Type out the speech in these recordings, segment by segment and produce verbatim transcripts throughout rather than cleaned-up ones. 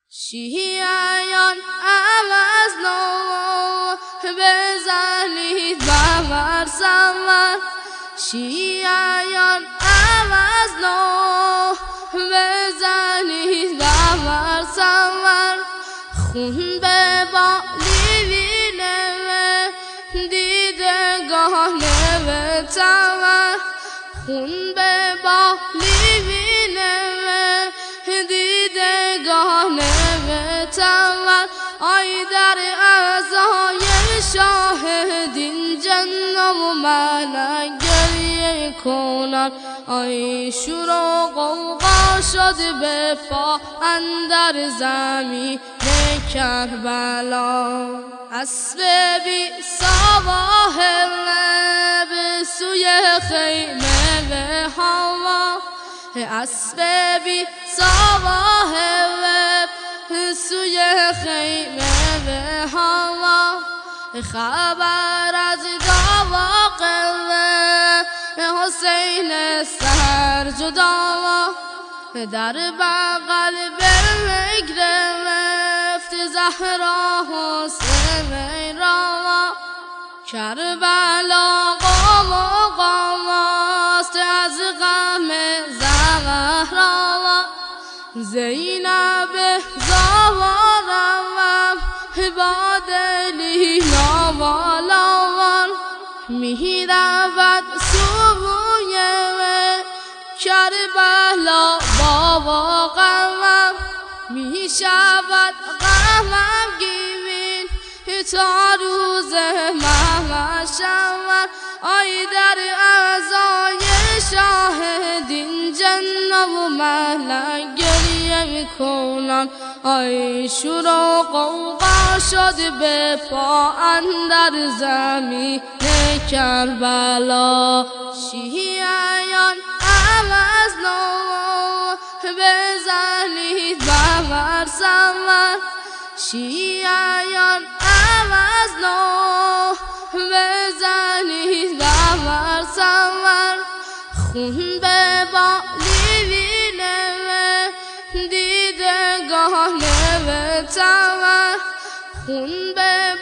شیعیان عوض نو بزنید بمر سمر شیعیان عوض نو بزنید بمر سمر خون به بالیوینه دیدگان به تمر خون به بالیوینه دیدگان به تمر آی در اعضای شاهدین جنم و من گریه کنن آی شور و غوغا شد به پا اندر زمین کربلا اسب بی سواحل به سوی خیمه به هوا اسب بی سواحل به سوی خیمه به هوا خبر از دعوا قلب حسین سر جدا در بغل بگرفت زهرا حسین را کربلا قام و قام است از غم زهرا زینب زوارم با دلی نوالاوان می رود سوی کربلا با غمم می شود غمم گیوین تا روز محشر آی در اعضای شاهدین جنم و من گریه میکنن آی شور و غوغا شد به پا اندر زمین کربلا شیعیان عوض نو بزنید بمر سمر شیعیان عوض نو بزنید بمر سمر خون به بالیوینه دیدگان به تمر خون به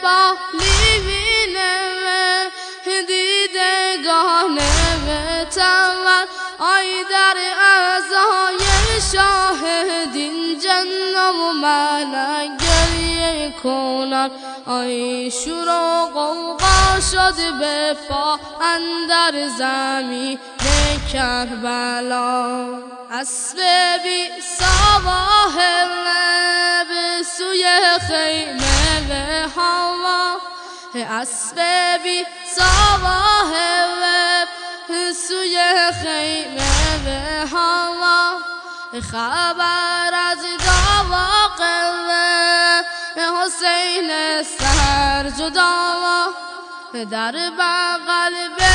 بالیوینه دیدگان به تمر آی در اعضای شاهدین جنم و من گریه کنن آی شور و غوغا شد به پا اندر زمین کربلا اسب بی سواحل به سوی خیمه به هوا اسب بی سواحل به سوی خیمه به هوا خبر از دعوا قلب حسین سر جدا در بغل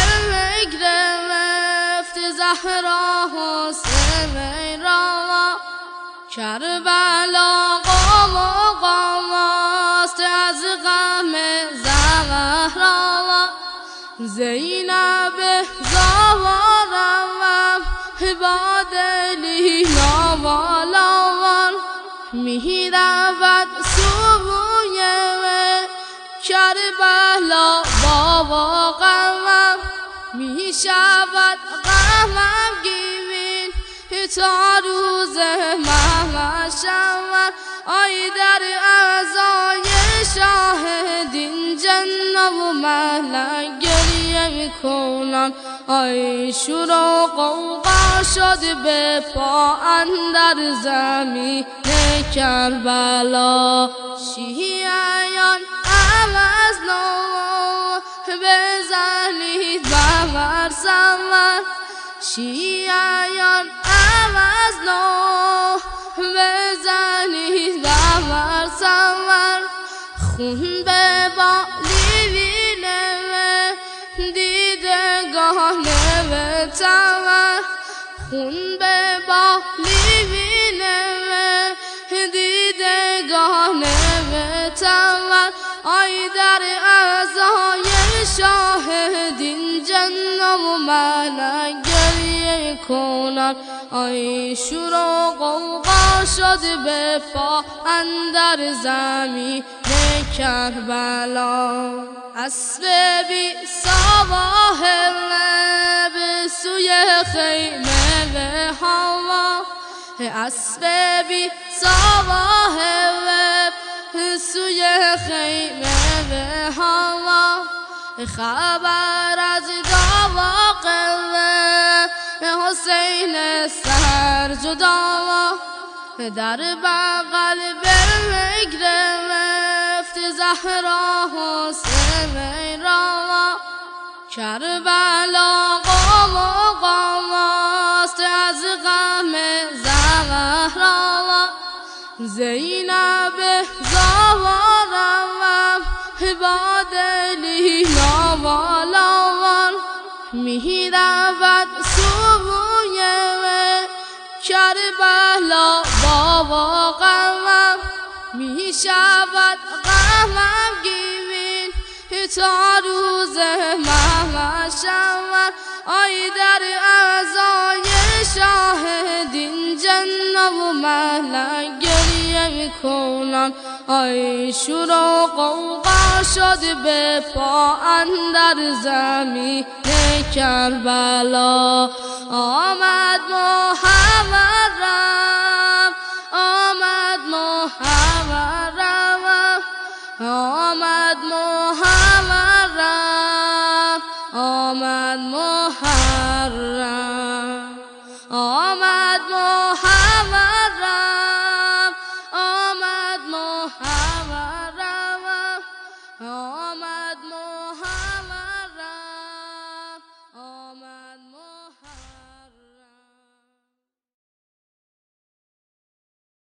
بگرفت زهرا حسین را کربلا قام و قام است از غم زهرا زینب زوارم با دلی نوالاوان می رود سوی کربلا با غمم می شود غمم گیوین تا روز محشر آی در اعضای شاهدین جنم و من گریه میکنن آی شور و غوغا شد به پا اندر زمین کربلا شیعیان عوض نو بزنید بمر سمر شیعیان عوض نو بزنید بمر سمر خون به بالیوینه دیدگان به تمر خون به بالیوینه دیدگان به تمر آی در اعضای شاهدین جنم و من گریه کنان آی شور و غوغا شد به پا اندر زمین کربلا اسب بی سواحل به سوی خیمه به هوا اسب بی سواحل به سوی خیمه به هوا خبر از دعوا قلبه حسین سر جدا در بغل بر گرفت زهرا حسین را کربلا قام و قاماست از غم زهرا زینب زوارم با دلی ناوالان می رود سوی کربلا با غمم می شود غمم گیوین تا روز محشر آی در اعضای شاهدین جن و ملک گریه میکنن آی شور و غوغا شد به پا اندر زمین کربلا آمد محمدم آمد محمدم آمد محمدم آمد محمدم